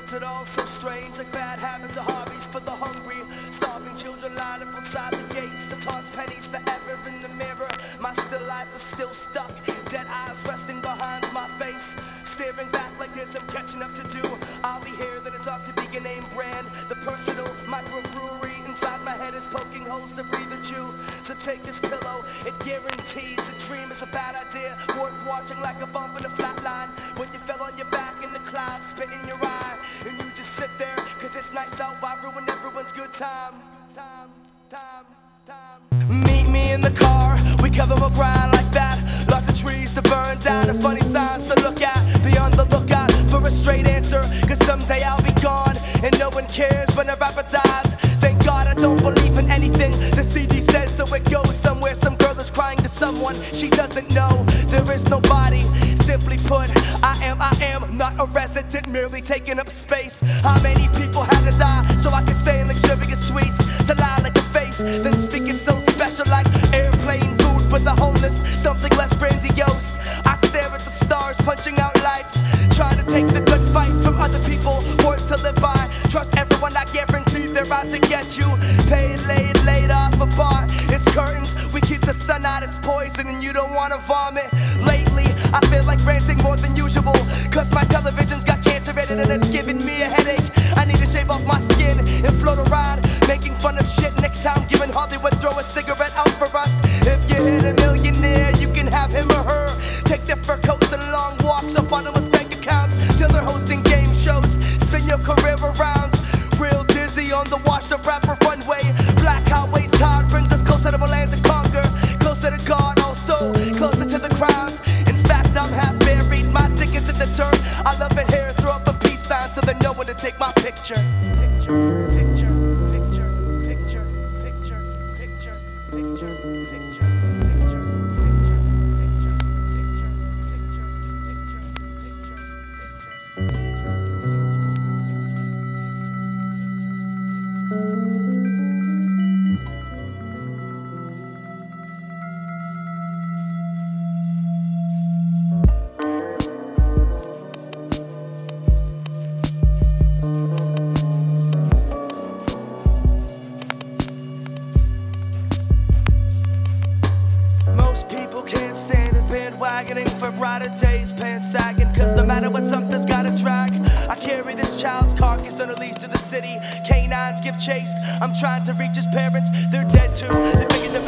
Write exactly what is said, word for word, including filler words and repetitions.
What's it all so strange? Like bad habits or hobbies for the hungry. Starving children lined up outside the gates to toss pennies forever in the mirror. My still life is still stuck. Dead eyes resting behind my face. Staring back like there's some catching up to do. I'll be here, then it's off to begin name brand. The personal microbrewery inside my head is poking holes to breathe and chew. So take this pillow, it guarantees a dream is a bad idea. Worth watching like a bump in a flat line. When you fell on your back in the clouds, spit in your eye. And you just sit there, cause it's nice out. Why ruin everyone's good time? Time, time, time. Meet me in the car, we cover a grind like that. Lots of trees to burn down and funny signs to look at. Be on the lookout for a straight answer, cause someday I'll be gone and no one cares when a rapper dies. Thank God I don't believe in anything the C D says, so it goes somewhere. Some girl is crying to someone she doesn't know. There is nobody. Simply put, I am, I am not a resident, merely taking up space. How many people had to die so I could stay in luxurious suites? To lie like a face, then speaking so special like airplane food for the homeless, something less grandiose. I stare at the stars, punching out lights, trying to take the good fights from other people, words to live by. Trust everyone, I guarantee they're out to get you. Paid, laid, laid off a bar. It's curtains, we keep the sun out, it's poison and you don't wanna vomit. Lately, I feel like ranting more than usual, cause my television's got cancer in it and it's giving me a headache. I need to shave off my skin and float around, making fun of shit next time, giving Hollywood throw a cigarette out for us. If you hit a millionaire, you can have him or her. Take their fur coats and long walks up on them with bank accounts, till they're hosting game shows. Spin your career around, real dizzy on the washed up rapper runway. Black highways tide brings us closer to a land to conquer, closer to God, also closer to the crowds. In fact, I'm half buried, my dick is in the dirt. I love it here, throw up a peace sign so they know where to take my picture. Picture, picture, picture, picture, picture, picture, picture, picture. Most people can't stand it, bandwagoning for brighter days, pants sagging, cause no matter what, something's gotta drag. I carry this child's carcass on a leash to the city. Canines give chase, I'm trying to reach his parents, they're dead too. They figured the